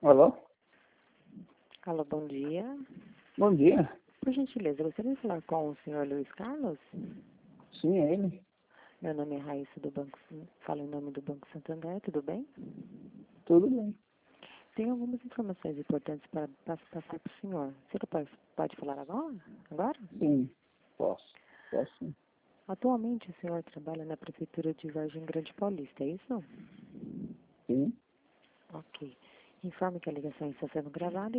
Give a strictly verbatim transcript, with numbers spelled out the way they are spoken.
Alô? Alô, bom dia. Bom dia. Por gentileza, gostaria de falar com o senhor Luiz Carlos? Sim, é ele. Meu nome é Raíssa do Banco, falo em nome do Banco Santander, tudo bem? Tudo bem. Tenho algumas informações importantes para pas- passar para o senhor. Você pode, pode falar agora? Agora? Sim, posso. Posso sim. Atualmente o senhor trabalha na Prefeitura de Vargem Grande Paulista, é isso? Sim. Ok. Informe que a ligação está sendo gravada